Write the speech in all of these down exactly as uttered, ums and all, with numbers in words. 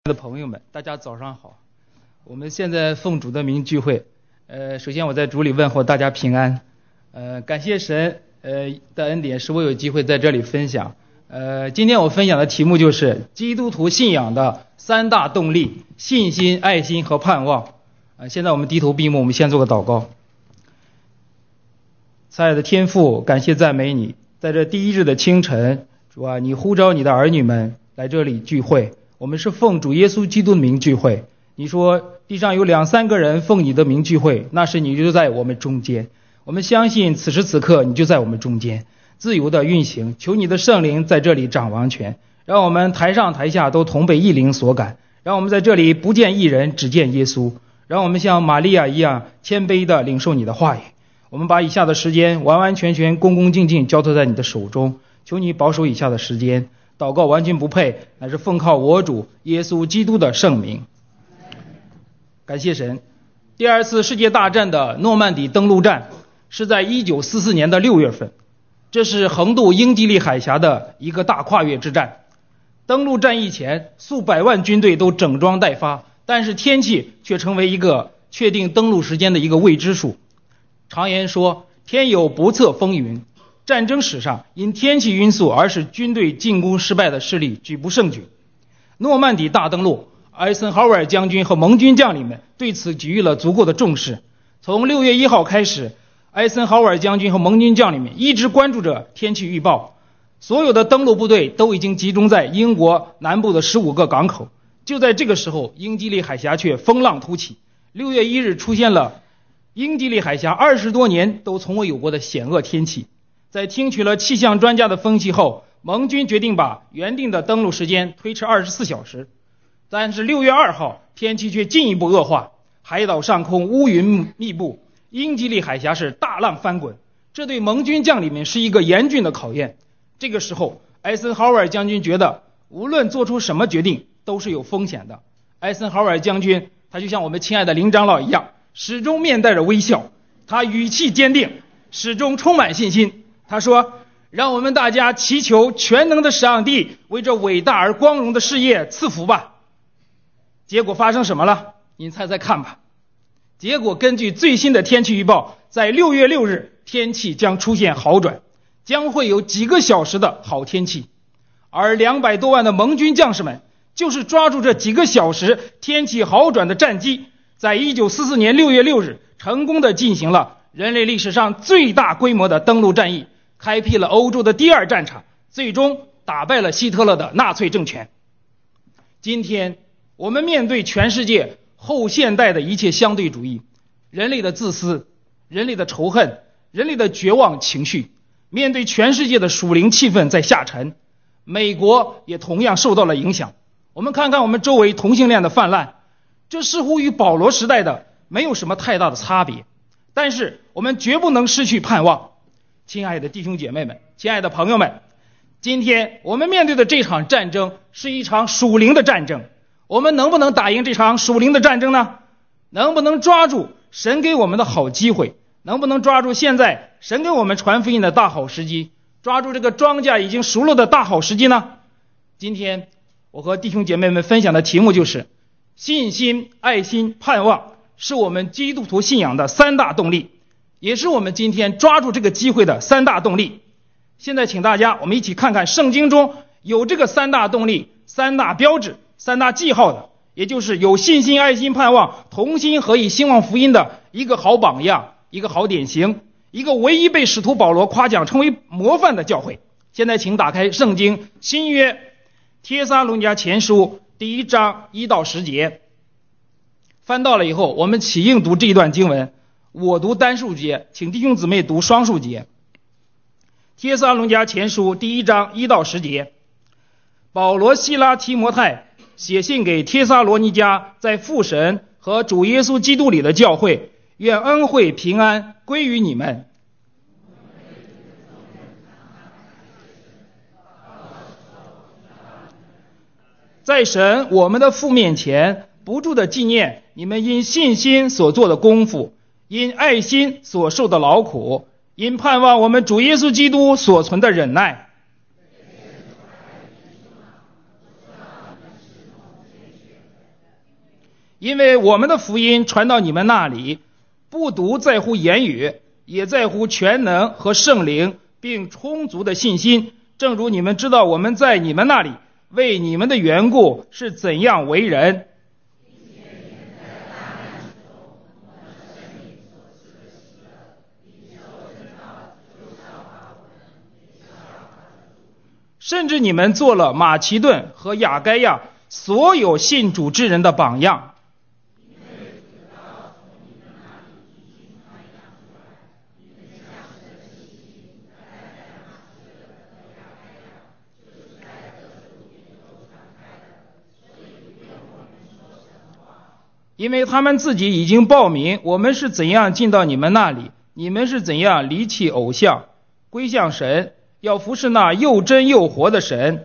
的朋友们，大家早上好。我们现在奉主的名聚会，呃，首先我在主里问候大家平安，呃，感谢神呃的恩典，使我有机会在这里分享。呃，今天我分享的题目就是基督徒信仰的三大动力：信心、爱心和盼望。呃，现在我们低头闭目，我们先做个祷告。亲爱的天父，感谢赞美你，在这第一日的清晨，主啊，你呼召你的儿女们来这里聚会。我们是奉主耶稣基督的名聚会，你说地上有两三个人奉你的名聚会，那是你就在我们中间。我们相信此时此刻你就在我们中间，自由的运行。求你的圣灵在这里掌王权，让我们台上台下都同被一灵所感，让我们在这里不见一人，只见耶稣。让我们像玛利亚一样谦卑的领受你的话语。我们把以下的时间完完全全恭恭敬敬交托在你的手中，求你保守以下的时间。祷告完全不配，乃是奉靠我主耶稣基督的圣名。感谢神。第二次世界大战的诺曼底登陆战是在一九四四年的六月份，这是横渡英吉利海峡的一个大跨越之战。登陆战役前，数百万军队都整装待发，但是天气却成为一个确定登陆时间的一个未知数。常言说，天有不测风云。战争史上因天气因素而使军队进攻失败的事例举不胜举。诺曼底大登陆，艾森豪威尔将军和盟军将领们对此给予了足够的重视。从六月一号开始，艾森豪威尔将军和盟军将领们一直关注着天气预报。所有的登陆部队都已经集中在英国南部的十五个港口。就在这个时候，英吉利海峡却风浪突起。六月一日出现了英吉利海峡二十多年都从未有过的险恶天气。在听取了气象专家的分析后，盟军决定把原定的登陆时间推迟二十四小时。但是六月二号，天气却进一步恶化，海岛上空乌云密布，英吉利海峡是大浪翻滚，这对盟军将领们是一个严峻的考验。这个时候，艾森豪威尔将军觉得无论做出什么决定都是有风险的。艾森豪威尔将军他就像我们亲爱的林长老一样，始终面带着微笑，他语气坚定，始终充满信心。他说，让我们大家祈求全能的上帝为这伟大而光荣的事业赐福吧。结果发生什么了？您猜猜看吧。结果根据最新的天气预报，在六月六日天气将出现好转，将会有几个小时的好天气。而两百多万的盟军将士们就是抓住这几个小时天气好转的战机，在一九四四年六月六日成功的进行了人类历史上最大规模的登陆战役，开辟了欧洲的第二战场，最终打败了希特勒的纳粹政权。今天我们面对全世界后现代的一切相对主义，人类的自私，人类的仇恨，人类的绝望情绪，面对全世界的属灵气氛在下沉，美国也同样受到了影响。我们看看我们周围同性恋的泛滥，这似乎与保罗时代的没有什么太大的差别，但是我们绝不能失去盼望。亲爱的弟兄姐妹们，亲爱的朋友们，今天我们面对的这场战争是一场属灵的战争。我们能不能打赢这场属灵的战争呢？能不能抓住神给我们的好机会？能不能抓住现在神给我们传福音的大好时机？抓住这个庄稼已经熟了的大好时机呢？今天我和弟兄姐妹们分享的题目就是信心、爱心、盼望，是我们基督徒信仰的三大动力，也是我们今天抓住这个机会的三大动力。现在请大家我们一起看看圣经中有这个三大动力、三大标志、三大记号的，也就是有信心、爱心、盼望同心合意兴旺福音的一个好榜样，一个好典型，一个唯一被使徒保罗夸奖成为模范的教会。现在请打开圣经新约帖撒罗尼迦前书第一章一到十节，翻到了以后我们起应读这一段经文，我读单数节，请弟兄姊妹读双数节。帖撒罗尼迦前书第一章一到十节，保罗、西拉、提摩太写信给帖撒罗尼迦在父神和主耶稣基督里的教会，愿恩惠平安归于你们。在神我们的父面前不住的纪念你们因信心所做的功夫，因爱心所受的劳苦，因盼望我们主耶稣基督所存的忍耐。 因为我们的福音传到你们那里，不独在乎言语，也在乎全能和圣灵，并充足的信心。正如你们知道我们在你们那里为你们的缘故是怎样为人。甚至你们做了马其顿和亚该亚所有信主之人的榜样。因为他们自己已经报明我们是怎样进到你们那里，你们是怎样离弃偶像，归向神，要服侍那又真又活的神。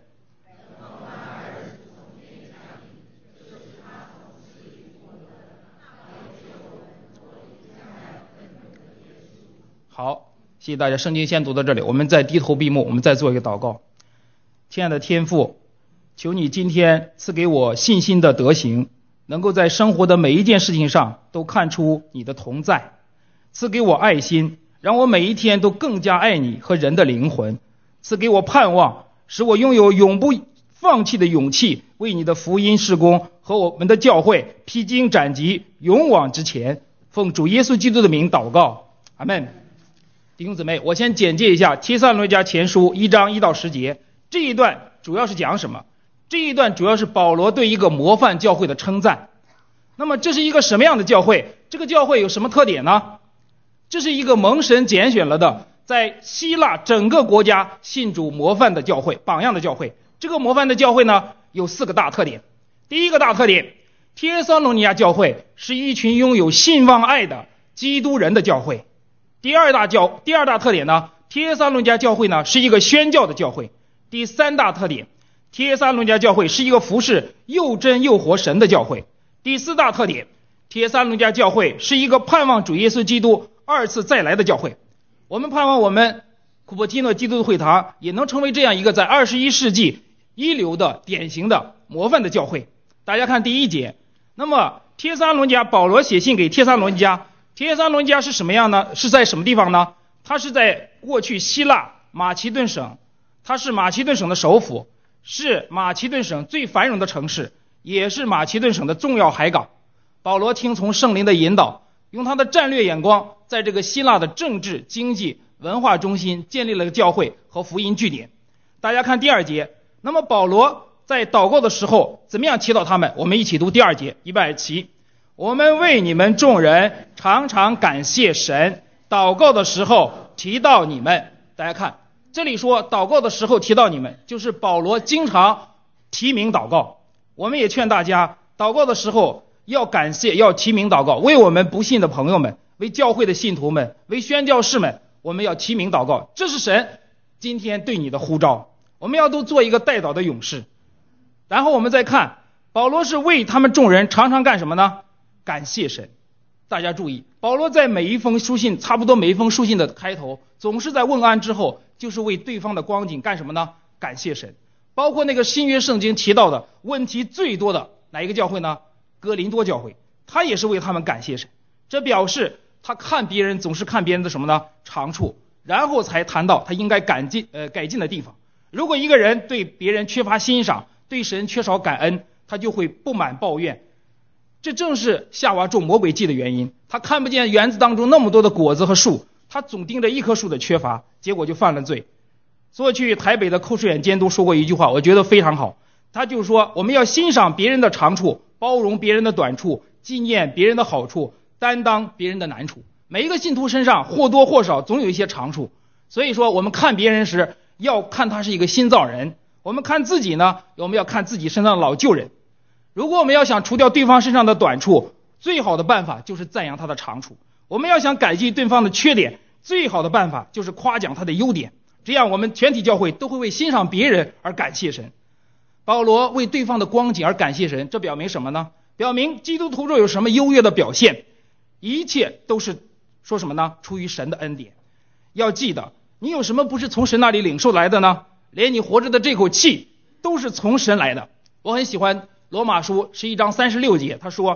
好，谢谢大家，圣经先读到这里，我们再低头闭目，我们再做一个祷告。亲爱的天父，求你今天赐给我信心的德行，能够在生活的每一件事情上都看出你的同在，赐给我爱心，让我每一天都更加爱你和人的灵魂，赐给我盼望，使我拥有永不放弃的勇气，为你的福音事工和我们的教会披荆斩棘，勇往直前。奉主耶稣基督的名祷告，阿们。弟兄姊妹，我先简介一下帖撒罗尼迦前书一章一到十节，这一段主要是讲什么？这一段主要是保罗对一个模范教会的称赞。那么这是一个什么样的教会？这个教会有什么特点呢？这是一个蒙神拣选了的，在希腊整个国家信主模范的教会，榜样的教会。这个模范的教会呢，有四个大特点。第一个大特点，帖撒罗尼迦教会是一群拥有信望爱的基督人的教会。第二大教第二大特点呢，帖撒罗尼迦教会呢是一个宣教的教会。第三大特点，帖撒罗尼迦教会是一个服侍又真又活神的教会。第四大特点，帖撒罗尼迦教会是一个盼望主耶稣基督二次再来的教会。我们盼望我们库珀提诺基督会堂也能成为这样一个在二十一世纪一流的典型的模范的教会。大家看第一节，那么帖撒罗尼迦，保罗写信给帖撒罗尼迦，帖撒罗尼迦是什么样呢？是在什么地方呢？它是在过去希腊马其顿省，它是马其顿省的首府，是马其顿省最繁荣的城市，也是马其顿省的重要海港。保罗听从圣灵的引导，用他的战略眼光，在这个希腊的政治、经济、文化中心建立了个教会和福音据点。大家看第二节，那么保罗在祷告的时候怎么样祈祷他们？我们一起读第二节，预备二七。我们为你们众人常常感谢神，祷告的时候提到你们。大家看这里说祷告的时候提到你们，就是保罗经常提名祷告。我们也劝大家祷告的时候要感谢，要提名祷告，为我们不信的朋友们，为教会的信徒们，为宣教士们，我们要提名祷告，这是神今天对你的呼召。我们要都做一个代祷的勇士。然后我们再看保罗是为他们众人常常干什么呢？感谢神。大家注意，保罗在每一封书信，差不多每一封书信的开头，总是在问安之后，就是为对方的光景干什么呢？感谢神。包括那个新约圣经提到的问题最多的哪一个教会呢？哥林多教会，他也是为他们感谢神。这表示他看别人总是看别人的什么呢？长处，然后才谈到他应该改进呃改进的地方。如果一个人对别人缺乏欣赏，对神缺少感恩，他就会不满抱怨。这正是夏娃种魔鬼计的原因。他看不见园子当中那么多的果子和树，他总盯着一棵树的缺乏，结果就犯了罪。过去台北的寇世远监督说过一句话，我觉得非常好。他就说我们要欣赏别人的长处，包容别人的短处，纪念别人的好处，担当别人的难处。每一个信徒身上或多或少总有一些长处，所以说我们看别人时要看他是一个新造人，我们看自己呢，我们要看自己身上的老旧人。如果我们要想除掉对方身上的短处，最好的办法就是赞扬他的长处。我们要想改进对方的缺点，最好的办法就是夸奖他的优点。这样我们全体教会都会为欣赏别人而感谢神。保罗为对方的光景而感谢神，这表明什么呢？表明基督徒若有什么优越的表现，一切都是说什么呢？出于神的恩典。要记得，你有什么不是从神那里领受来的呢？连你活着的这口气都是从神来的。我很喜欢罗马书十一章三十六节，他说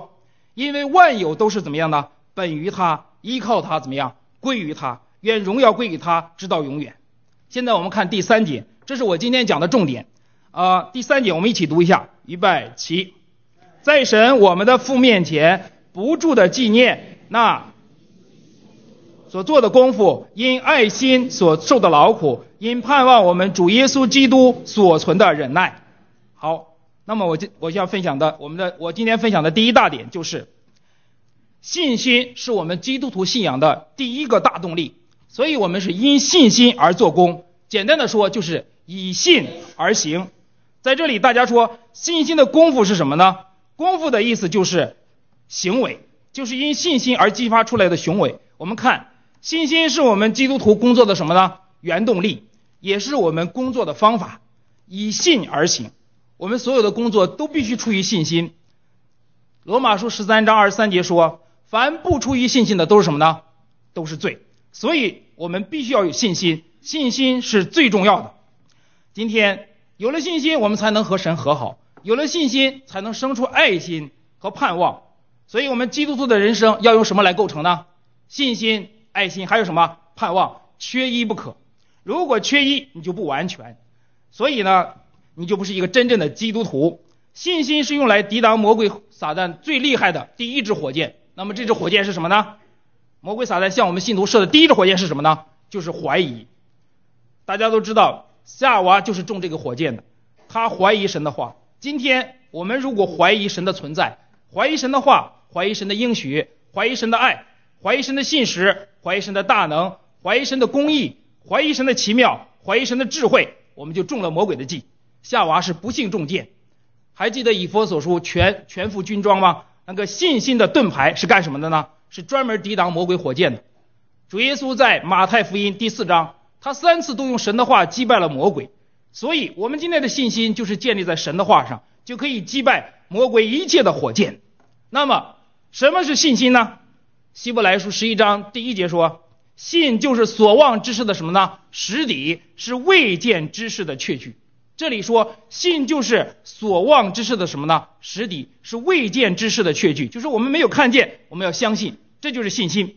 因为万有都是怎么样呢？本于他，依靠他，怎么样？归于他，愿荣耀归给他，直到永远。现在我们看第三节，这是我今天讲的重点啊、呃。第三节我们一起读一下，预备起。在神我们的父面前不住的纪念那所做的功夫，因爱心所受的劳苦，因盼望我们主耶稣基督所存的忍耐。好，那么我我要分享的我们的我今天分享的第一大点就是，信心是我们基督徒信仰的第一个大动力，所以我们是因信心而做工。简单的说，就是以信而行。在这里大家说，信心的功夫是什么呢？功夫的意思就是行为，就是因信心而激发出来的行为。我们看，信心是我们基督徒工作的什么呢？原动力，也是我们工作的方法。以信而行，我们所有的工作都必须出于信心。罗马书十三章二十三节说，凡不出于信心的都是什么呢？都是罪。所以我们必须要有信心，信心是最重要的。今天有了信心，我们才能和神和好，有了信心才能生出爱心和盼望。所以我们基督徒的人生要用什么来构成呢？信心、爱心还有什么？盼望，缺一不可。如果缺一，你就不完全，所以呢你就不是一个真正的基督徒。信心是用来抵挡魔鬼撒旦最厉害的第一支火箭。那么这支火箭是什么呢？魔鬼撒旦向我们信徒射的第一支火箭是什么呢？就是怀疑。大家都知道夏娃就是中这个火箭的，他怀疑神的话。今天我们如果怀疑神的存在，怀疑神的话，怀疑神的应许，怀疑神的爱，怀疑神的信实，怀疑神的大能，怀疑神的公义，怀疑神的奇妙，怀疑神的智慧，我们就中了魔鬼的计。夏娃是不幸中箭。还记得以弗所书全全副军装吗？那个信心的盾牌是干什么的呢？是专门抵挡魔鬼火箭的。主耶稣在马太福音第四章，他三次都用神的话击败了魔鬼。所以我们今天的信心就是建立在神的话上，就可以击败魔鬼一切的火箭。那么什么是信心呢？希伯来书十一章第一节说，信就是所望之事的什么呢？实底，是未见之事的确据。这里说信就是所望之事的什么呢？实底，是未见之事的确据，就是我们没有看见，我们要相信，这就是信心。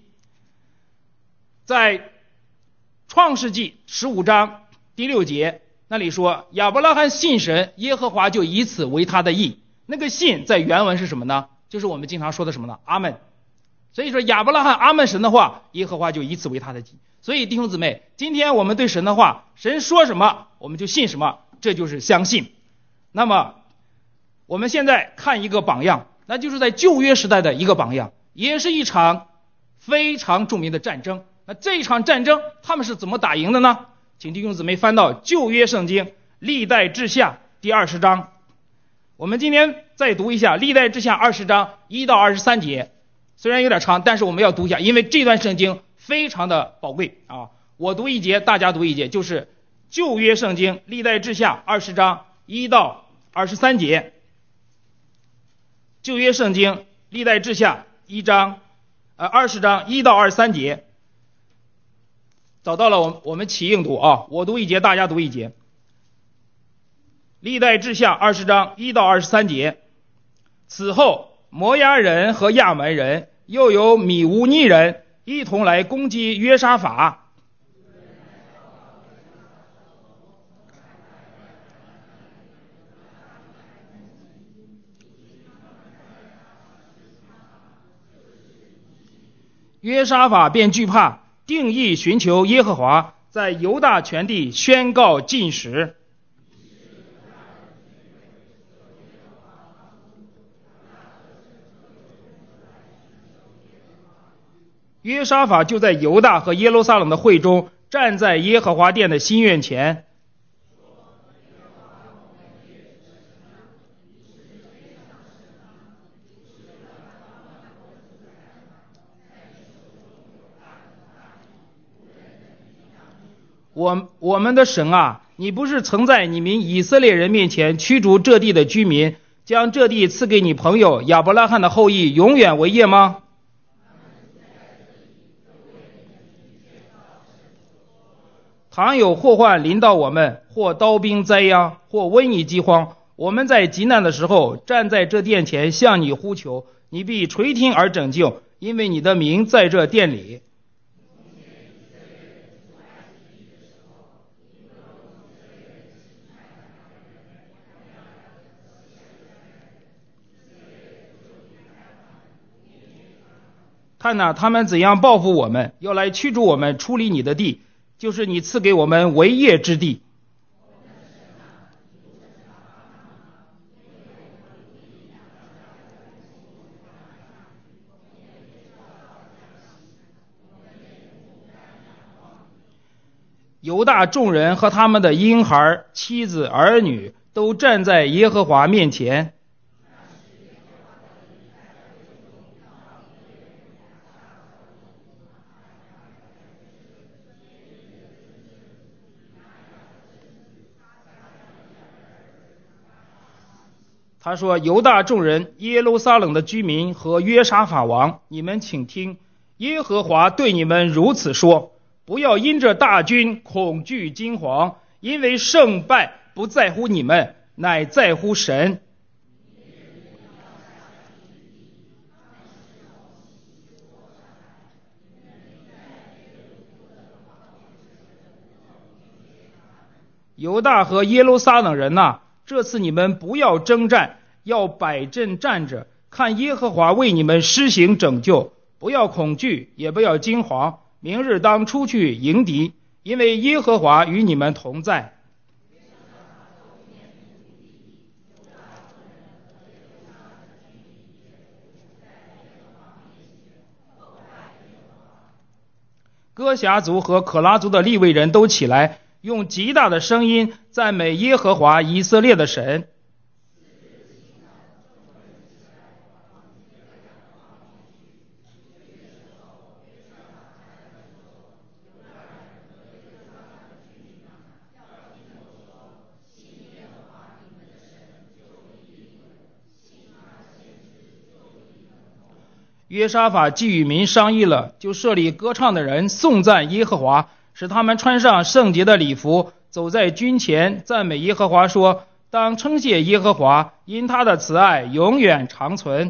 在创世纪十五章第六节那里说，亚伯拉罕信神，耶和华就以此为他的义。那个信在原文是什么呢？就是我们经常说的什么呢？阿们。所以说亚伯拉罕阿们神的话，耶和华就以此为他的义。所以弟兄姊妹，今天我们对神的话，神说什么我们就信什么，这就是相信。那么我们现在看一个榜样，那就是在旧约时代的一个榜样，也是一场非常著名的战争。那这一场战争他们是怎么打赢的呢？请弟兄姊妹翻到旧约圣经历代志下第二十章。我们今天再读一下历代志下二十章一到二十三节，虽然有点长，但是我们要读一下，因为这段圣经非常的宝贵啊。我读一节，大家读一节，就是旧约圣经历代志下二十章一到二十三节。旧约圣经历代志下一章呃二十章一到二十三节。找到了，我我们起应读啊，我读一节，大家读一节。历代志下二十章一到二十三节。此后摩押人和亚门人又有米乌尼人一同来攻击约沙法。约沙法便惧怕，定义寻求耶和华，在犹大全地宣告禁食。约沙法就在犹大和耶路撒冷的会中，站在耶和华殿的新院前。我我们的神啊，你不是曾在你民以色列人面前驱逐这地的居民，将这地赐给你朋友亚伯拉罕的后裔永远为业吗？倘有祸患临到我们，或刀兵灾殃，或瘟疫饥荒， 我们在极难的时候站在这殿前向你呼求，你必垂听而拯救，因为你的名在这殿里。看哪，他们怎样报复我们，要来驱逐我们出离你的地，就是你赐给我们为业之地。犹大众人和他们的婴孩、妻子、儿女都站在耶和华面前。他说：犹大众人、耶路撒冷的居民和约沙法王，你们请听，耶和华对你们如此说：不要因着大军恐惧惊惶，因为胜败不在乎你们，乃在乎神。犹大和耶路撒冷人呐、啊，这次你们不要征战，要摆阵站着，看耶和华为你们施行拯救，不要恐惧，也不要惊惶。明日当出去迎敌，因为耶和华与你们同在。哥辖族和可拉族的利未人都起来，用极大的声音赞美耶和华以色列的神。约沙法既与民商议了，就设立歌唱的人颂赞耶和华，使他们穿上圣洁的礼服，走在军前，赞美耶和华，说：当称谢耶和华，因他的慈爱永远长存。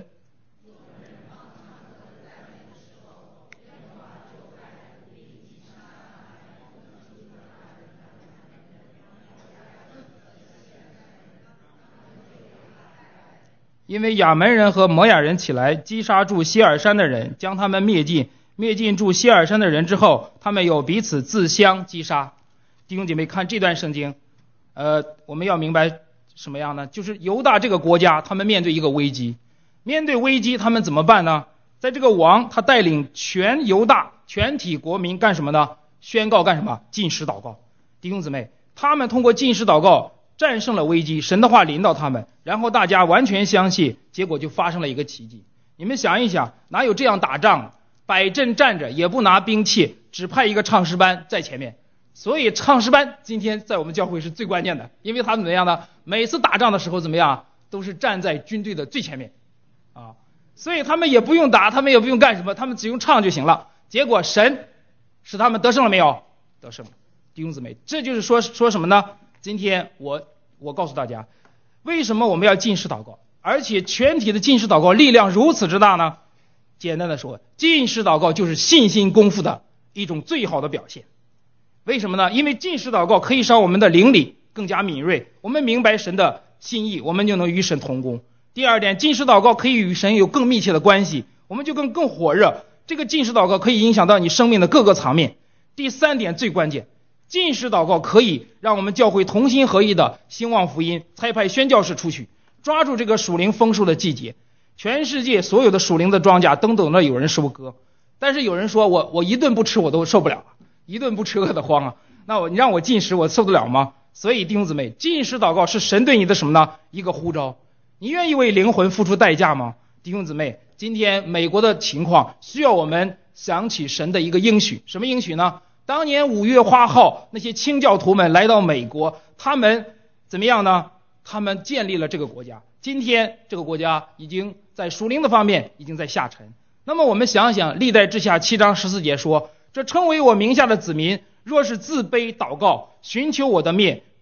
因为亚门人和摩亚人起来击杀住希尔山的人，将他们灭尽。灭尽住希尔山的人之后，他们又彼此自相击杀。弟兄姐妹，看这段圣经，呃，我们要明白什么样呢？就是犹大这个国家，他们面对一个危机，面对危机，他们怎么办呢？在这个王，他带领全犹大全体国民干什么呢？宣告干什么？禁食祷告。弟兄姊妹，他们通过禁食祷告战胜了危机，神的话临到他们，然后大家完全相信，结果就发生了一个奇迹。你们想一想，哪有这样打仗，摆阵站着，也不拿兵器，只派一个唱诗班在前面。所以唱诗班今天在我们教会是最关键的，因为他们怎么样呢？每次打仗的时候怎么样，都是站在军队的最前面啊，所以他们也不用打，他们也不用干什么，他们只用唱就行了。结果神使他们得胜了没有？得胜了。弟兄姊妹，这就是说说什么呢？今天我我告诉大家，为什么我们要禁食祷告，而且全体的禁食祷告力量如此之大呢？简单的说，禁食祷告就是信心功夫的一种最好的表现。为什么呢？因为禁食祷告可以使我们的灵里更加敏锐，我们明白神的心意，我们就能与神同工。第二点，禁食祷告可以与神有更密切的关系，我们就更更火热。这个禁食祷告可以影响到你生命的各个层面。第三点最关键，禁食祷告可以让我们教会同心合一的兴旺福音，差派宣教士出去，抓住这个属灵丰收的季节。全世界所有的属灵的庄稼都等着有人收割，但是有人说我我一顿不吃我都受不了了，一顿不吃饿得慌啊，那我你让我禁食我受得了吗？所以弟兄姊妹，禁食祷告是神对你的什么呢？一个呼召。你愿意为灵魂付出代价吗？弟兄姊妹，今天美国的情况需要我们想起神的一个应许。什么应许呢？当年五月花号那些清教徒们来到美国，他们怎么样呢？他们建立了这个国家。今天这个国家已经在属灵的方面已经在下沉。那么我们想想，历代志下七章十四节说，这称为我名下的子民，若是自卑祷告，寻求我的面，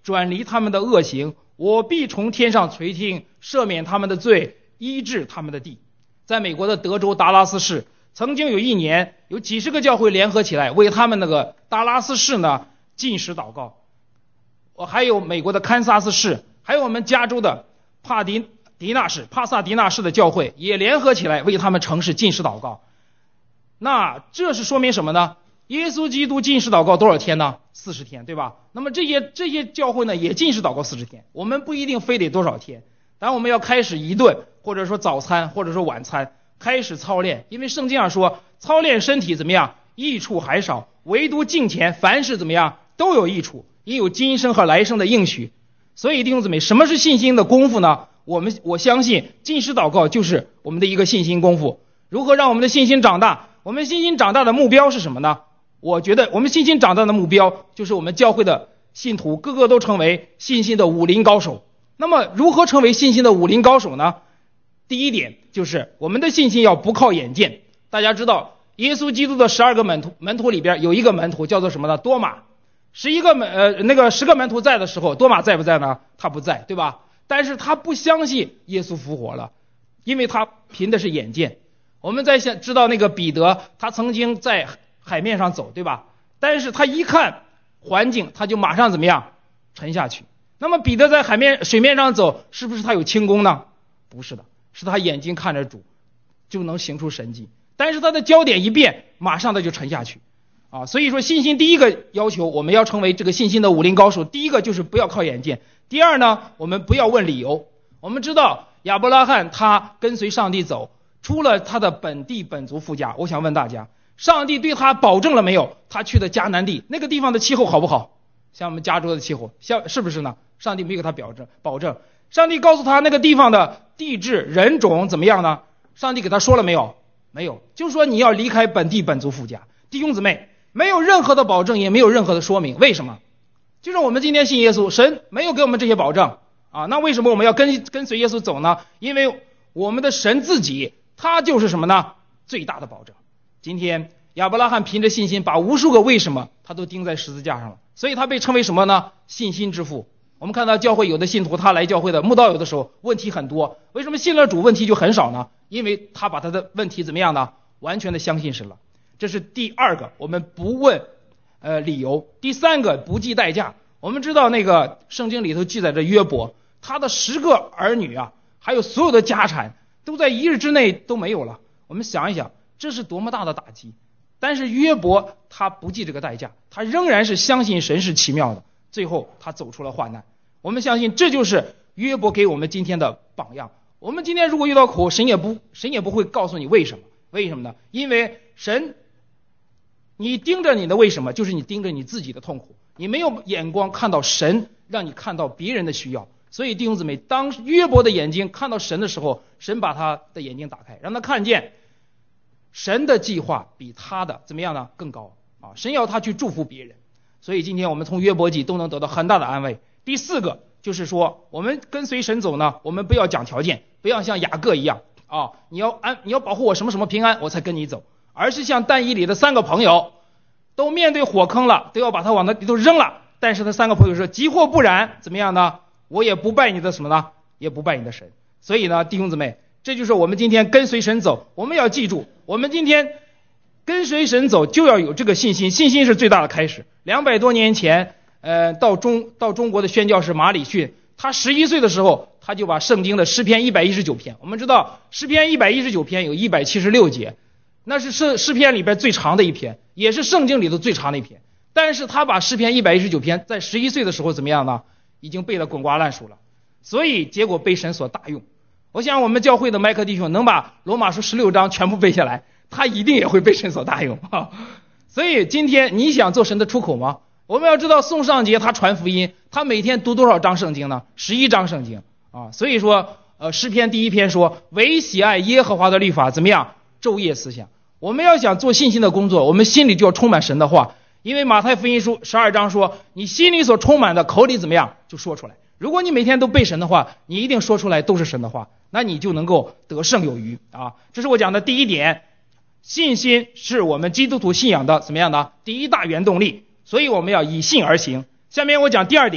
转离他们的恶行，我必从天上垂听，赦免他们的罪，医治他们的地。在美国的德州达拉斯市，曾经有一年有几十个教会联合起来为他们那个达拉斯市呢禁食祷告。我还有美国的堪萨斯市，还有我们加州的帕迪迪纳市、帕萨迪纳市的教会也联合起来为他们城市禁食祷告。那这是说明什么呢？耶稣基督禁食祷告多少天呢？四十天，对吧？那么这些这些教会呢也禁食祷告四十天。我们不一定非得多少天，但我们要开始一顿，或者说早餐，或者说晚餐，开始操练。因为圣经上说，操练身体怎么样，益处还少，唯独敬虔，凡事怎么样都有益处，因有今生和来生的应许。所以弟兄姊妹，什么是信心的功夫呢？我们我相信禁食祷告就是我们的一个信心功夫。如何让我们的信心长大？我们信心长大的目标是什么呢？我觉得我们信心长大的目标就是我们教会的信徒个个都成为信心的武林高手。那么如何成为信心的武林高手呢？第一点就是我们的信心要不靠眼见。大家知道耶稣基督的十二个门徒门徒里边有一个门徒叫做什么呢？多马。十一个门呃那个十个门徒在的时候，多马在不在呢？他不在，对吧？但是他不相信耶稣复活了，因为他凭的是眼见。我们在知道那个彼得，他曾经在海面上走，对吧？但是他一看环境，他就马上怎么样沉下去。那么彼得在海面水面上走，是不是他有轻功呢？不是的，是他眼睛看着主就能行出神迹。但是他的焦点一变，马上他就沉下去啊。所以说信心第一个要求，我们要成为这个信心的武林高手，第一个就是不要靠眼见。第二呢，我们不要问理由。我们知道亚伯拉罕他跟随上帝走，出了他的本地本族父家。我想问大家，上帝对他保证了没有？他去的迦南地那个地方的气候好不好？像我们加州的气候，像是不是呢？上帝没给他保证保证。上帝告诉他那个地方的地质人种怎么样呢？上帝给他说了没有？没有。就是说你要离开本地本族父家。弟兄姊妹，没有任何的保证，也没有任何的说明。为什么？就是我们今天信耶稣，神没有给我们这些保证啊。那为什么我们要跟跟随耶稣走呢？因为我们的神自己他就是什么呢？最大的保证。今天亚伯拉罕凭着信心把无数个为什么他都钉在十字架上了，所以他被称为什么呢？信心之父。我们看到教会有的信徒，他来教会的慕道友的时候问题很多，为什么信了主问题就很少呢？因为他把他的问题怎么样呢？完全的相信神了。这是第二个，我们不问呃理由。第三个，不计代价。我们知道那个圣经里头记载着约伯，他的十个儿女啊，还有所有的家产都在一日之内都没有了。我们想一想，这是多么大的打击。但是约伯他不计这个代价，他仍然是相信神是奇妙的，最后他走出了患难。我们相信这就是约伯给我们今天的榜样。我们今天如果遇到苦，神也不神也不会告诉你为什么。为什么呢？因为神，你盯着你的为什么，就是你盯着你自己的痛苦，你没有眼光看到神，让你看到别人的需要。所以弟兄姊妹，当约伯的眼睛看到神的时候，神把他的眼睛打开，让他看见神的计划比他的怎么样呢？更高啊！神要他去祝福别人。所以今天我们从约伯记都能得到很大的安慰。第四个就是说，我们跟随神走呢，我们不要讲条件，不要像雅各一样啊，你要安你要保护我什么什么平安我才跟你走，而是像但以理的三个朋友都面对火坑了，都要把他往那里头扔了，但是他三个朋友说即或不然怎么样呢？我也不拜你的什么呢？也不拜你的神。所以呢，弟兄姊妹，这就是我们今天跟随神走。我们要记住，我们今天跟随神走就要有这个信心，信心是最大的开始。两百多年前呃，到中到中国的宣教士马礼逊，他十一岁的时候，他就把圣经的诗篇一百一十九篇，我们知道诗篇一百一十九篇有一百七十六节，那是诗诗篇里边最长的一篇，也是圣经里头最长的一篇。但是他把诗篇一百一十九篇在十一岁的时候怎么样呢？已经背得滚瓜烂熟了，所以结果被神所大用。我想我们教会的麦克弟兄能把罗马书十六章全部背下来，他一定也会被神所大用。所以今天你想做神的出口吗？我们要知道宋尚杰他传福音，他每天读多少章圣经呢？十一章圣经啊。所以说呃，诗篇第一篇说唯喜爱耶和华的律法怎么样？昼夜思想。我们要想做信心的工作，我们心里就要充满神的话，因为马太福音书十二章说你心里所充满的口里怎么样就说出来。如果你每天都背神的话，你一定说出来都是神的话，那你就能够得胜有余啊。这是我讲的第一点，信心是我们基督徒信仰的怎么样的第一大原动力，所以我们要以信而行。下面我讲第二点，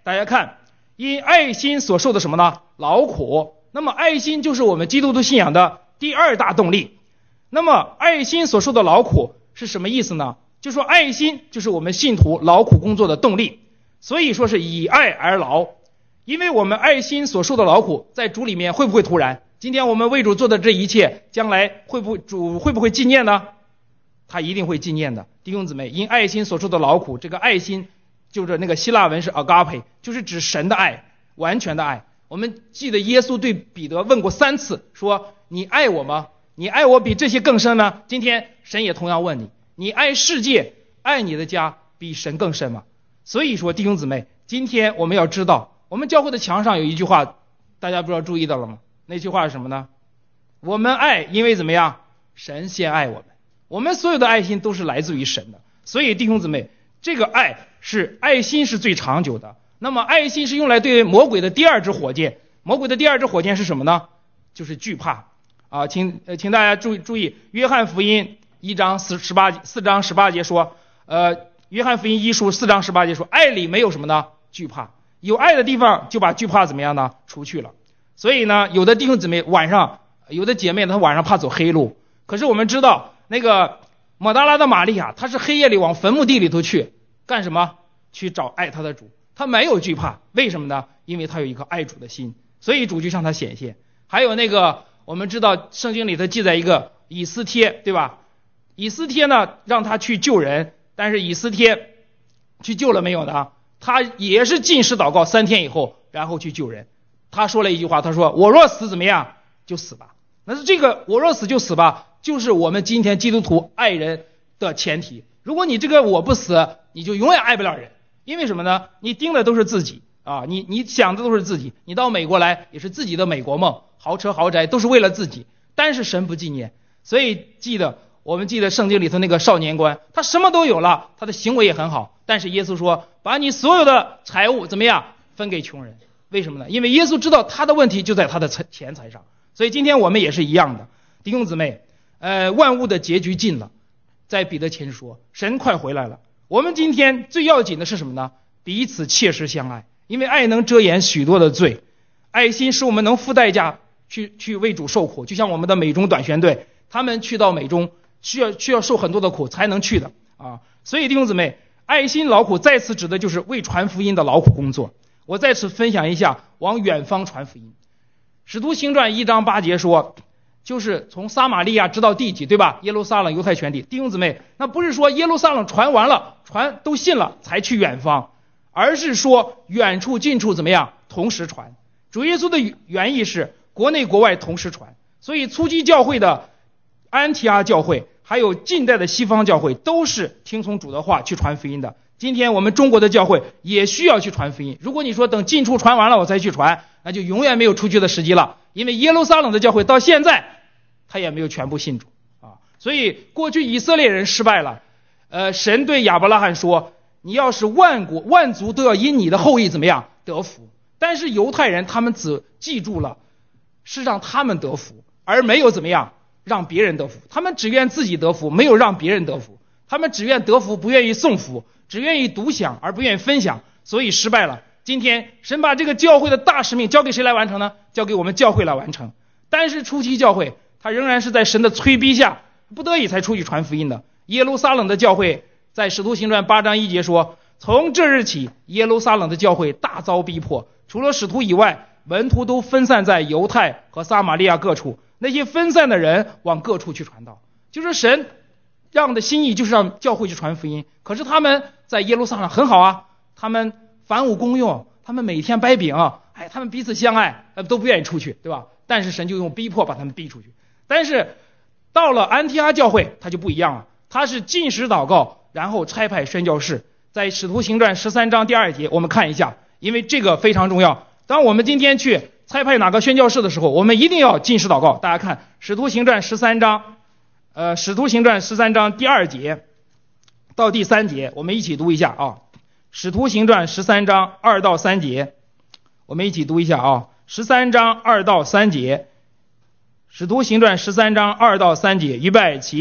大家看，因爱心所受的什么呢？劳苦。那么爱心就是我们基督徒信仰的第二大动力。那么爱心所受的劳苦是什么意思呢？就说爱心就是我们信徒劳苦工作的动力，所以说是以爱而劳。因为我们爱心所受的劳苦在主里面会不会突然？今天我们为主做的这一切，将来会不会主会不会纪念呢？他一定会纪念的。弟兄姊妹，因爱心所受的劳苦，这个爱心就是那个希腊文是 agape， 就是指神的爱，完全的爱。我们记得耶稣对彼得问过三次，说你爱我吗？你爱我比这些更深吗？今天神也同样问你，你爱世界爱你的家比神更深吗？所以说弟兄姊妹，今天我们要知道，我们教会的墙上有一句话，大家不知道注意到了吗？那句话是什么呢？我们爱因为怎么样？神先爱我们。我们所有的爱心都是来自于神的。所以弟兄姊妹，这个爱是爱心是最长久的。那么爱心是用来对魔鬼的第二支火箭。魔鬼的第二支火箭是什么呢？就是惧怕啊！请呃，请大家注意注意，约翰福音一章四十八四章十八节说，呃，约翰福音一书四章十八节说，爱里没有什么呢？惧怕。有爱的地方就把惧怕怎么样呢？除去了。所以呢，有的弟兄姊妹晚上，有的姐妹她晚上怕走黑路，可是我们知道那个抹大拉的玛利亚，她是黑夜里往坟墓地里头去干什么？去找爱她的主。她没有惧怕，为什么呢？因为她有一颗爱主的心，所以主就向她显现。还有那个我们知道圣经里头记载一个以斯帖，对吧？以斯帖呢让他去救人，但是以斯帖去救了没有呢？他也是禁食祷告三天以后，然后去救人。他说了一句话，他说我若死怎么样就死吧。那是这个我若死就死吧，就是我们今天基督徒爱人的前提。如果你这个我不死，你就永远爱不了人。因为什么呢？你盯的都是自己啊，你你想的都是自己。你到美国来也是自己的美国梦，豪车豪宅都是为了自己，但是神不纪念。所以记得我们记得圣经里头那个少年官，他什么都有了，他的行为也很好，但是耶稣说把你所有的财物怎么样分给穷人。为什么呢？因为耶稣知道他的问题就在他的钱财上。所以今天我们也是一样的，弟兄姊妹，呃，万物的结局近了，在彼得前书说神快回来了。我们今天最要紧的是什么呢？彼此切实相爱，因为爱能遮掩许多的罪。爱心使我们能付代价去去为主受苦，就像我们的美中短宣队，他们去到美中需要需要受很多的苦才能去的啊。所以弟兄姊妹，爱心劳苦再次指的就是为传福音的劳苦工作。我在此分享一下往远方传福音。使徒行传一章八节说，就是从撒玛利亚直到地极，对吧？耶路撒冷犹太全地。弟兄姊妹，那不是说耶路撒冷传完了，传都信了才去远方，而是说远处近处怎么样同时传。主耶稣的原意是国内国外同时传。所以初期教会的安提阿教会还有近代的西方教会都是听从主的话去传福音的。今天我们中国的教会也需要去传福音。如果你说等近处传完了我才去传，那就永远没有出去的时机了。因为耶路撒冷的教会到现在他也没有全部信主啊。所以过去以色列人失败了，呃，神对亚伯拉罕说，你要是万国万族都要因你的后裔怎么样得福。但是犹太人他们只记住了是让他们得福，而没有怎么样让别人得福。他们只愿自己得福，没有让别人得福。他们只愿得福，不愿意送福，只愿意独享而不愿意分享，所以失败了。今天神把这个教会的大使命交给谁来完成呢？交给我们教会来完成。但是初期教会他仍然是在神的催逼下不得已才出去传福音的。耶路撒冷的教会在使徒行传八章一节说，从这日起耶路撒冷的教会大遭逼迫，除了使徒以外，门徒都分散在犹太和撒玛利亚各处。那些分散的人往各处去传道，就是神让的心意就是让教会去传福音。可是他们在耶路撒冷很好啊，他们凡无公用，他们每天掰饼，哎，他们彼此相爱，都不愿意出去，对吧？但是神就用逼迫把他们逼出去。但是到了安提阿教会他就不一样了，他是禁食祷告，然后差派宣教士。在使徒行传十三章第二节我们看一下，因为这个非常重要。当我们今天去差派哪个宣教士的时候，我们一定要禁食祷告。大家看使徒行传十三章呃，使徒行传十三章第二节到第三节，我们一起读一下啊。使徒行传十三章二到三节，我们一起读一下啊。十三章二到三节，使徒行传十三章二到三节，预备起。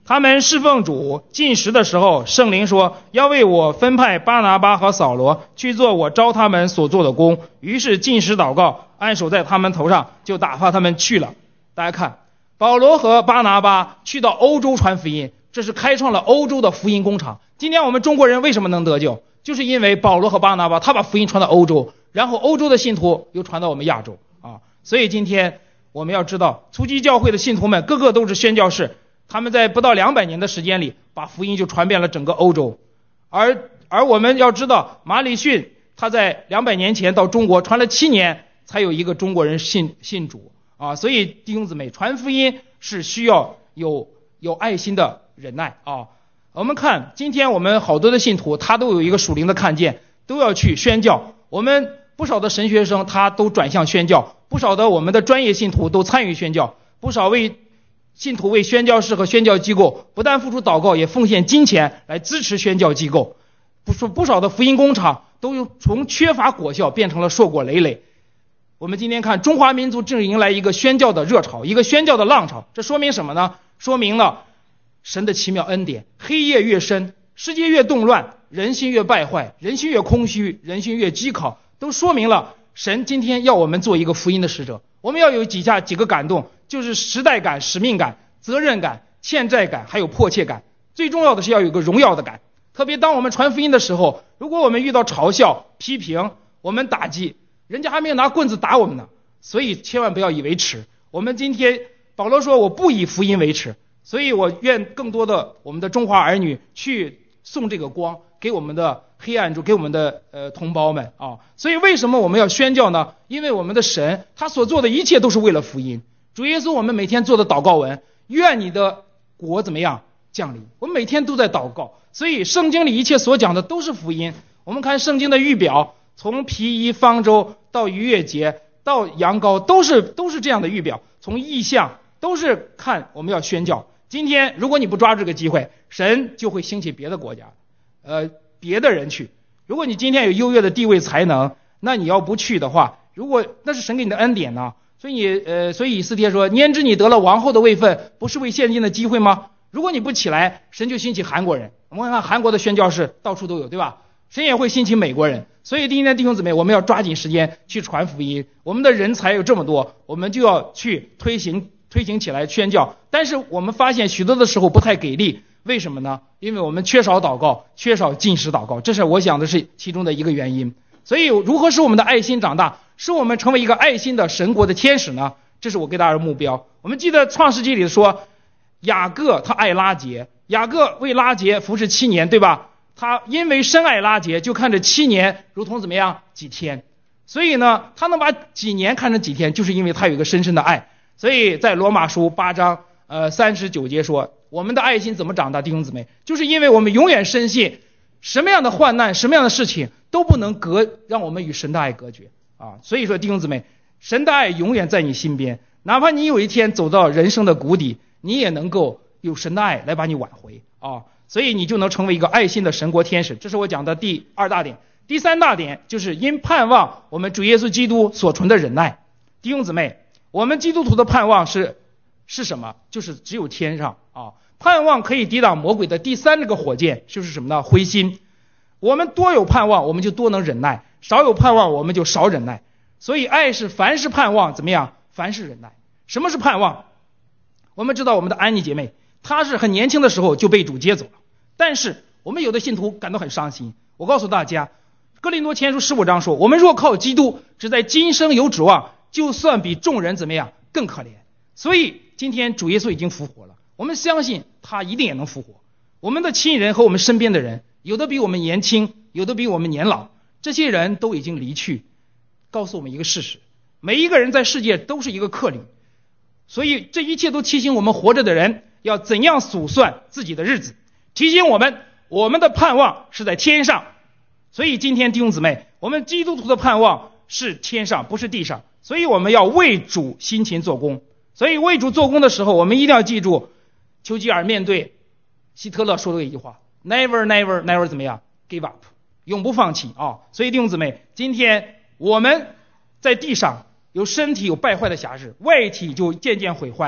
他们侍奉主进食的时候，圣灵说要为我分派巴拿巴和扫罗去做我召他们所做的工。于是进食祷告，按手在他们头上，就打发他们去了。大家看，保罗和巴拿巴去到欧洲传福音，这是开创了欧洲的福音工厂。今天我们中国人为什么能得救，就是因为保罗和巴拿巴他把福音传到欧洲，然后欧洲的信徒又传到我们亚洲啊。所以今天我们要知道，初期教会的信徒们个个都是宣教士，他们在不到两百年的时间里，把福音就传遍了整个欧洲。而而我们要知道，马礼逊他在两百年前到中国传了七年，才有一个中国人信信主啊。所以弟兄姊妹，传福音是需要有有爱心的忍耐啊。我们看今天我们好多的信徒，他都有一个属灵的看见，都要去宣教。我们不少的神学生他都转向宣教，不少的我们的专业信徒都参与宣教，不少为信徒为宣教士和宣教机构不但付出祷告，也奉献金钱来支持宣教机构。不说不少的福音工厂都从缺乏果效变成了硕果累累。我们今天看中华民族正迎来一个宣教的热潮，一个宣教的浪潮。这说明什么呢？说明了神的奇妙恩典。黑夜越深，世界越动乱，人心越败坏，人心越空虚，人心越饥渴，都说明了神今天要我们做一个福音的使者。我们要有以下几个感动，就是时代感、使命感、责任感、欠债感，还有迫切感。最重要的是要有个荣耀的感。特别当我们传福音的时候，如果我们遇到嘲笑、批评，我们打击，人家还没有拿棍子打我们呢，所以千万不要以为耻。我们今天保罗说我不以福音为耻，所以我愿更多的我们的中华儿女去送这个光给我们的黑暗中，给我们的呃同胞们啊。所以为什么我们要宣教呢？因为我们的神他所做的一切都是为了福音。主耶稣我们每天做的祷告文，愿你的国怎么样降临，我们每天都在祷告。所以圣经里一切所讲的都是福音。我们看圣经的预表，从皮衣方舟到逾越节到羊羔，都是都是这样的预表，从异象都是看我们要宣教。今天如果你不抓这个机会，神就会兴起别的国家呃别的人去。如果你今天有优越的地位才能，那你要不去的话，如果那是神给你的恩典呢。所以你呃所以以斯帖说，焉知你得了王后的位分，不是为现今的机会吗？如果你不起来，神就兴起韩国人。我们看韩国的宣教士到处都有，对吧？神也会兴起美国人。所以今天弟兄姊妹，我们要抓紧时间去传福音。我们的人才有这么多，我们就要去推行推行起来宣教。但是我们发现许多的时候不太给力，为什么呢？因为我们缺少祷告，缺少禁食祷告，这是我想的是其中的一个原因。所以如何使我们的爱心长大，使我们成为一个爱心的神国的天使呢？这是我给大家的目标。我们记得创世纪里说，雅各他爱拉结，雅各为拉结服侍七年，对吧？他因为深爱拉结，就看着七年如同怎么样几天。所以呢，他能把几年看成几天，就是因为他有一个深深的爱。所以在罗马书八章呃三十九节说，我们的爱心怎么长大，弟兄姊妹，就是因为我们永远深信，什么样的患难，什么样的事情都不能隔让我们与神的爱隔绝啊。所以说弟兄姊妹，神的爱永远在你心边，哪怕你有一天走到人生的谷底，你也能够有神的爱来把你挽回啊。所以你就能成为一个爱心的神国天使。这是我讲的第二大点。第三大点就是因盼望我们主耶稣基督所存的忍耐。弟兄姊妹，我们基督徒的盼望是是什么？就是只有天上啊。盼望可以抵挡魔鬼的第三这个火箭，就是什么呢？灰心。我们多有盼望，我们就多能忍耐；少有盼望，我们就少忍耐。所以爱是凡是盼望怎么样？凡是忍耐。什么是盼望？我们知道我们的安妮姐妹，她是很年轻的时候就被主接走了，但是我们有的信徒感到很伤心。我告诉大家，哥林多前书十五章说，我们若靠基督只在今生有指望，就算比众人怎么样更可怜。所以今天主耶稣已经复活了，我们相信他一定也能复活。我们的亲人和我们身边的人，有的比我们年轻，有的比我们年老，这些人都已经离去，告诉我们一个事实，每一个人在世界都是一个客旅。所以这一切都提醒我们活着的人要怎样数算自己的日子，提醒我们我们的盼望是在天上。所以今天弟兄姊妹，我们基督徒的盼望是天上，不是地上。所以我们要为主辛勤做工。所以为主做工的时候，我们一定要记住丘吉尔面对希特勒说的一句话， never never never 怎么样 give up， 永不放弃啊！所以弟兄姊妹，今天我们在地上有身体有败坏的瑕疵，外体就渐渐毁坏，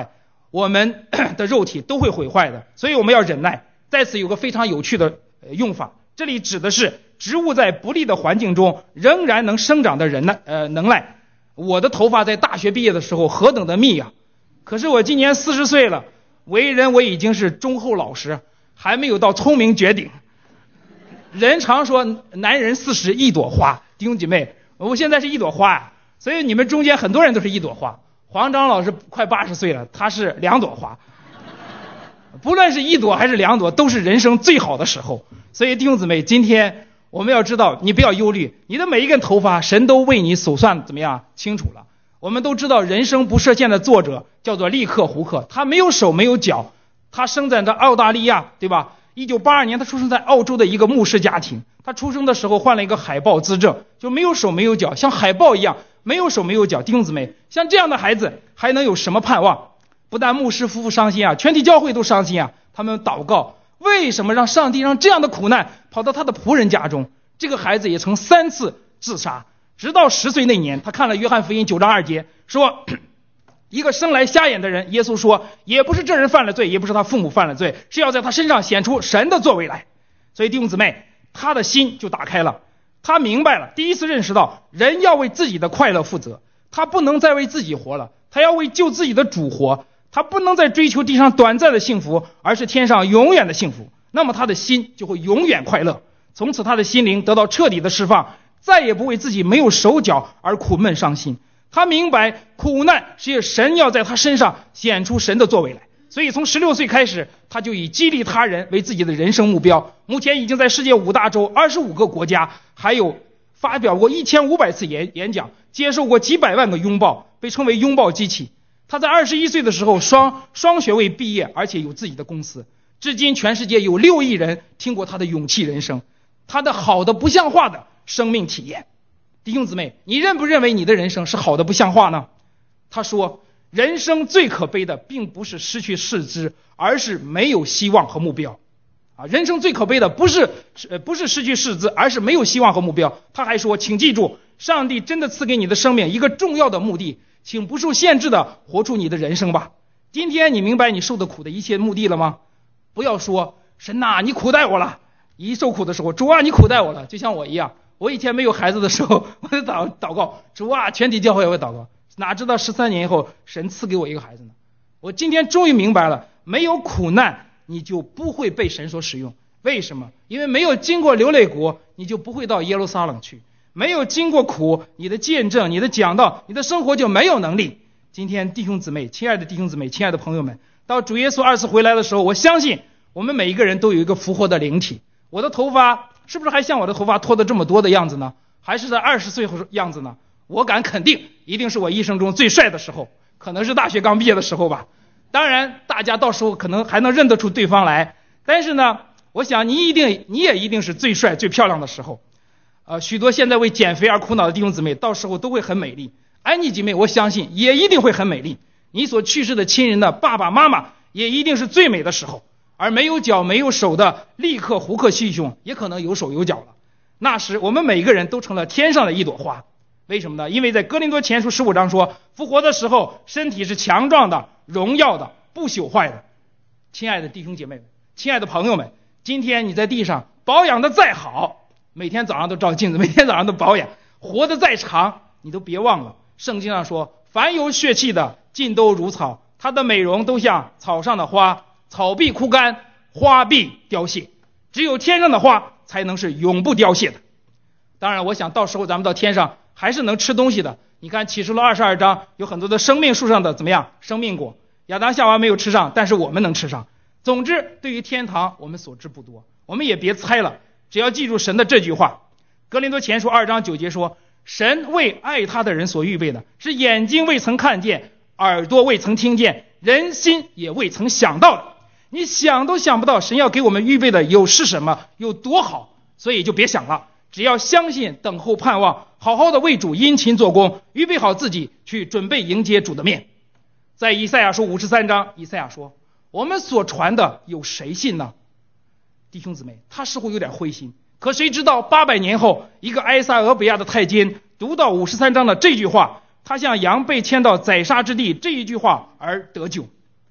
我们的肉体都会毁坏的，所以我们要忍耐。在此有个非常有趣的用法，这里指的是植物在不利的环境中仍然能生长的忍耐呃能耐。我的头发在大学毕业的时候何等的密啊！可是我今年四十岁了，为人我已经是忠厚老实，还没有到聪明绝顶。人常说男人四十一朵花，弟兄姐妹，我现在是一朵花啊，所以你们中间很多人都是一朵花。黄章老师快八十岁了，他是两朵花。不论是一朵还是两朵，都是人生最好的时候。所以弟兄姊妹，今天我们要知道，你不要忧虑，你的每一根头发神都为你数算怎么样清楚了。我们都知道人生不设限的作者叫做利克胡克，他没有手没有脚，他生在这澳大利亚，对吧？一九八二年他出生在澳洲的一个牧师家庭，他出生的时候患了一个海豹兹症，就没有手没有脚，像海豹一样没有手没有脚。弟兄姊妹，像这样的孩子还能有什么盼望？不但牧师夫妇伤心啊，全体教会都伤心啊。他们祷告，为什么让上帝让这样的苦难跑到他的仆人家中？这个孩子也曾三次自杀，直到十岁那年，他看了约翰福音九章二节，说一个生来瞎眼的人，耶稣说也不是这人犯了罪，也不是他父母犯了罪，是要在他身上显出神的作为来。所以弟兄姊妹，他的心就打开了，他明白了，第一次认识到人要为自己的快乐负责，他不能再为自己活了，他要为救自己的主活，他不能再追求地上短暂的幸福，而是天上永远的幸福。那么他的心就会永远快乐，从此他的心灵得到彻底的释放，再也不为自己没有手脚而苦闷伤心。他明白苦难是神要在他身上显出神的作为来，所以从十六岁开始，他就以激励他人为自己的人生目标。目前已经在世界五大洲二十五个国家，还有发表过一千五百次演演讲，接受过几百万个拥抱，被称为拥抱机器。他在二十一岁的时候双双学位毕业，而且有自己的公司。至今全世界有六亿人听过他的勇气人生，他的好的不像话的生命体验。弟兄姊妹，你认不认为你的人生是好的不像话呢？他说，人生最可悲的并不是失去四肢，而是没有希望和目标。啊，人生最可悲的不是呃不是失去四肢，而是没有希望和目标。他还说，请记住，上帝真的赐给你的生命一个重要的目的，请不受限制的活出你的人生吧。今天你明白你受的苦的一切目的了吗？不要说神呐，你苦待我了，一受苦的时候，主啊，你苦待我了，就像我一样。我以前没有孩子的时候，我就祷祷告，主啊，全体教会也会祷告，哪知道十三年以后神赐给我一个孩子呢？我今天终于明白了，没有苦难你就不会被神所使用。为什么？因为没有经过流泪谷，你就不会到耶路撒冷去，没有经过苦，你的见证，你的讲道，你的生活就没有能力。今天弟兄姊妹，亲爱的弟兄姊妹，亲爱的朋友们，到主耶稣二次回来的时候，我相信我们每一个人都有一个复活的灵体。我的头发是不是还像我的头发脱得这么多的样子呢？还是在二十岁后样子呢？我敢肯定，一定是我一生中最帅的时候，可能是大学刚毕业的时候吧。当然大家到时候可能还能认得出对方来，但是呢，我想你一定你也一定是最帅最漂亮的时候。呃，许多现在为减肥而苦恼的弟兄姊妹，到时候都会很美丽。安妮姐妹，我相信也一定会很美丽。你所去世的亲人的爸爸妈妈也一定是最美的时候。而没有脚没有手的利克胡克弟兄也可能有手有脚了。那时我们每个人都成了天上的一朵花。为什么呢？因为在哥林多前书十五章说，复活的时候身体是强壮的、荣耀的、不朽坏的。亲爱的弟兄姐妹们，亲爱的朋友们，今天你在地上保养的再好，每天早上都照镜子，每天早上都保养，活得再长，你都别忘了圣经上说，凡有血气的尽都如草，它的美容都像草上的花，草必枯干，花必凋谢，只有天上的花才能是永不凋谢的。当然我想到时候咱们到天上还是能吃东西的。你看启示录二十二章有很多的生命树上的怎么样生命果，亚当夏娃没有吃上，但是我们能吃上。总之对于天堂我们所知不多，我们也别猜了，只要记住神的这句话。哥林多前书二章九节说，神为爱他的人所预备的是眼睛未曾看见，耳朵未曾听见，人心也未曾想到的。你想都想不到神要给我们预备的有是什么，有多好，所以就别想了，只要相信，等候，盼望，好好的为主殷勤做工，预备好自己去准备迎接主的面。在以赛亚书五十三章，以赛亚说，我们所传的有谁信呢？弟兄姊妹，他似乎有点灰心，可谁知道八百年后，一个埃撒俄比亚的太监读到五十三章的这句话，他像羊被牵到宰杀之地这一句话而得救。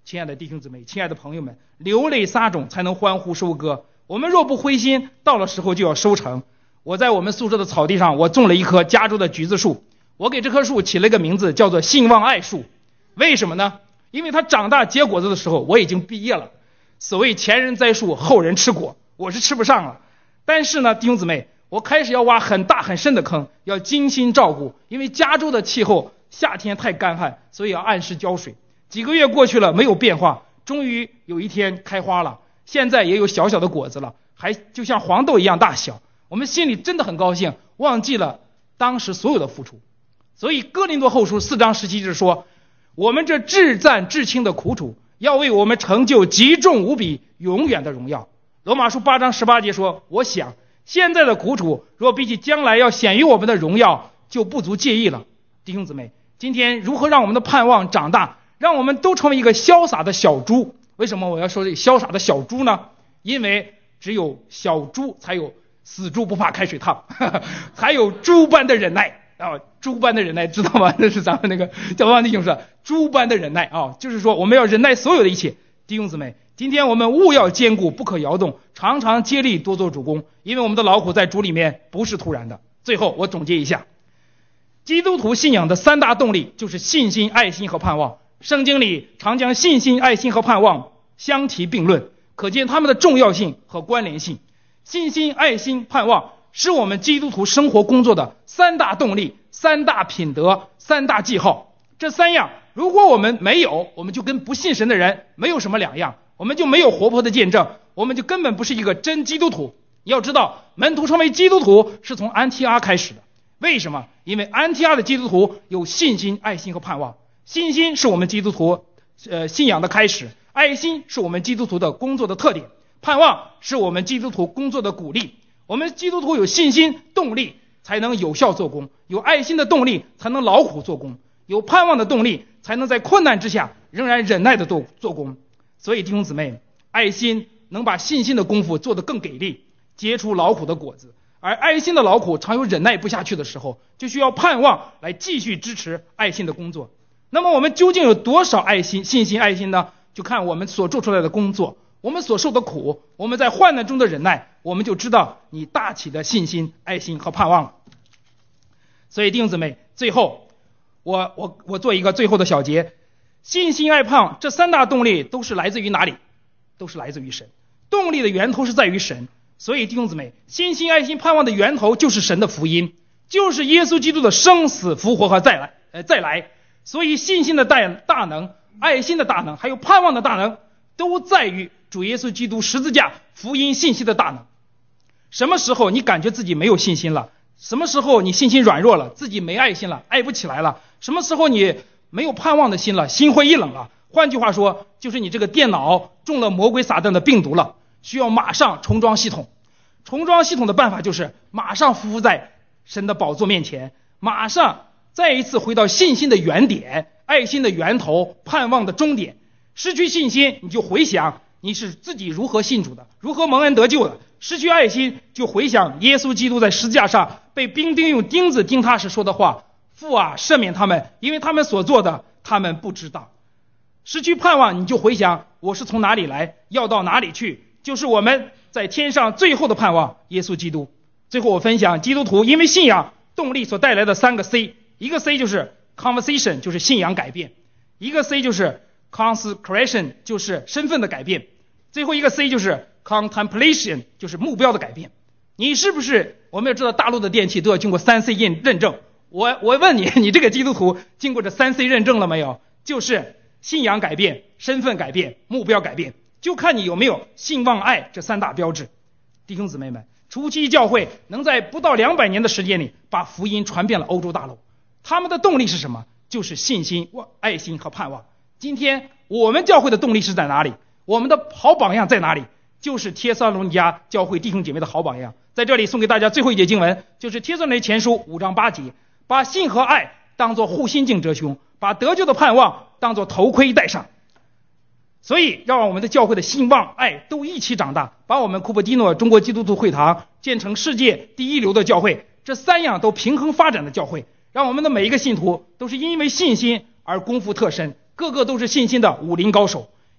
亲爱的弟兄姊妹，亲爱的朋友们，流泪撒种才能欢呼收割。我们若不灰心，到了时候就要收成。我在我们宿舍的草地上，我种了一棵加州的橘子树，我给这棵树起了一个名字，叫做信望爱树。为什么呢？因为它长大结果子的时候，我已经毕业了。所谓前人栽树，后人吃果，我是吃不上了。但是呢，弟兄姊妹，我开始要挖很大很深的坑，要精心照顾，因为加州的气候夏天太干旱，所以要按时浇水。几个月过去了，没有变化，终于有一天开花了，现在也有小小的果子了，还就像黄豆一样大小。我们心里真的很高兴，忘记了当时所有的付出。所以哥林多后书四章十七节说，我们这至赞至轻的苦楚，要为我们成就极重无比永远的荣耀。罗马书八章十八节说，我想现在的苦楚若比起将来要显于我们的荣耀，就不足介意了。弟兄姊妹，今天如何让我们的盼望长大，让我们都成为一个潇洒的小猪？为什么我要说这潇洒的小猪呢？因为只有小猪才有死猪不怕开水烫，才有猪般的忍耐啊！猪般的忍耐，知道吗？这是咱们那个教方弟兄说，猪般的忍耐啊，就是说我们要忍耐所有的一切。弟兄姊妹，今天我们务要坚固，不可摇动，常常竭力多做主工，因为我们的劳苦在主里面不是突然的。最后我总结一下，基督徒信仰的三大动力就是信心、爱心和盼望。圣经里常将信心、爱心和盼望相提并论，可见它们的重要性和关联性。信心、爱心、盼望是我们基督徒生活工作的三大动力、三大品德、三大记号。这三样如果我们没有，我们就跟不信神的人没有什么两样，我们就没有活泼的见证，我们就根本不是一个真基督徒。你要知道，门徒成为基督徒是从安提阿开始的。为什么？因为安提阿的基督徒有信心、爱心和盼望。信心是我们基督徒呃信仰的开始，爱心是我们基督徒的工作的特点，盼望是我们基督徒工作的鼓励。我们基督徒有信心动力才能有效做工，有爱心的动力才能劳苦做工，有盼望的动力才能在困难之下仍然忍耐的做做工。所以弟兄姊妹，爱心能把信心的功夫做得更给力，结出劳苦的果子。而爱心的劳苦常有忍耐不下去的时候，就需要盼望来继续支持爱心的工作。那么我们究竟有多少爱心、信心、爱心呢？就看我们所做出来的工作，我们所受的苦，我们在患难中的忍耐，我们就知道你大起的信心、爱心和盼望了。所以弟兄姊妹，最后我我我做一个最后的小结，信心、爱盼这三大动力都是来自于哪里？都是来自于神。动力的源头是在于神。所以弟兄姊妹，信心、爱心、盼望的源头就是神的福音，就是耶稣基督的生死复活和再来呃再来。所以信心的大大能、爱心的大能还有盼望的大能，都在于主耶稣基督十字架福音信息的大能。什么时候你感觉自己没有信心了？什么时候你信心软弱了，自己没爱心了，爱不起来了？什么时候你没有盼望的心了，心灰意冷了？换句话说，就是你这个电脑中了魔鬼撒旦的病毒了，需要马上重装系统。重装系统的办法就是马上匍匐在神的宝座面前，马上再一次回到信心的原点，爱心的源头，盼望的终点。失去信心，你就回想你是自己如何信主的，如何蒙恩得救的。失去爱心，就回想耶稣基督在十字架上被兵丁用钉子钉他时说的话，父啊，赦免他们，因为他们所做的他们不知道。失去盼望，你就回想我是从哪里来，要到哪里去，就是我们在天上最后的盼望，耶稣基督。最后我分享基督徒因为信仰动力所带来的三个 C， 一个 C 就是 conversation， 就是信仰改变；一个 C 就是 consecration， 就是身份的改变；最后一个 C 就是 contemplation， 就是目标的改变。你是不是？我们要知道大陆的电器都要经过三 C 认认证，我我问你，你这个基督徒经过这三 C 认证了没有？就是信仰改变、身份改变、目标改变，就看你有没有信望爱这三大标志。弟兄姊妹们，初期教会能在不到两百年的时间里把福音传遍了欧洲大陆，他们的动力是什么？就是信心、爱心和盼望。今天我们教会的动力是在哪里？我们的好榜样在哪里？就是帖撒罗尼迦教会弟兄姐妹的好榜样。在这里送给大家最后一节经文，就是帖撒罗尼迦前书五章八节，把信和爱当作护心镜遮胸，把得救的盼望当作头盔戴上。所以让我们的教会的信望爱都一起长大，把我们库珀蒂诺中国基督徒会堂建成世界第一流的教会，这三样都平衡发展的教会，让我们的每一个信徒都是因为信心而功夫特深，个个都是信心的武林高手。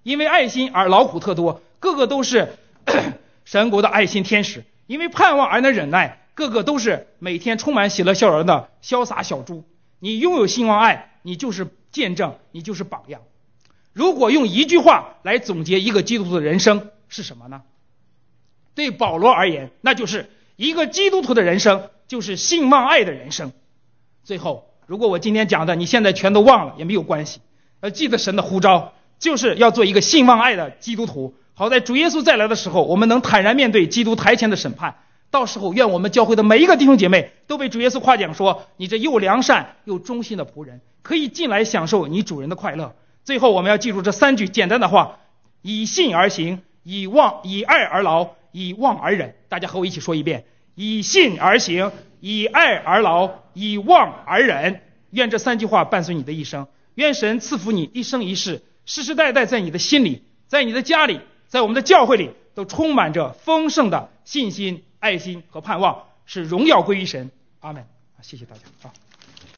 因为爱心而劳苦特多，个个都是神国的爱心天使；因为盼望而能忍耐，个个都是每天充满喜乐笑容的潇洒小猪。你拥有兴旺爱，你就是见证，你就是榜样。如果用一句话来总结一个基督徒的人生是什么呢？对保罗而言，那就是一个基督徒的人生就是兴旺爱的人生。最后，如果我今天讲的你现在全都忘了也没有关系，呃，记得神的呼召就是要做一个兴旺爱的基督徒，好在主耶稣再来的时候，我们能坦然面对基督台前的审判。到时候愿我们教会的每一个弟兄姐妹都被主耶稣夸奖说，你这又良善又忠心的仆人，可以进来享受你主人的快乐。最后我们要记住这三句简单的话：以信而行，以望以爱而劳，以望而忍。大家和我一起说一遍：以信而行，以爱而劳，以望而忍。愿这三句话伴随你的一生，愿神赐福你一生一世，世世代代在你的心里，在你的家里，在我们的教会里都充满着丰盛的信心、爱心和盼望，使荣耀归于神。阿们。谢谢大家啊。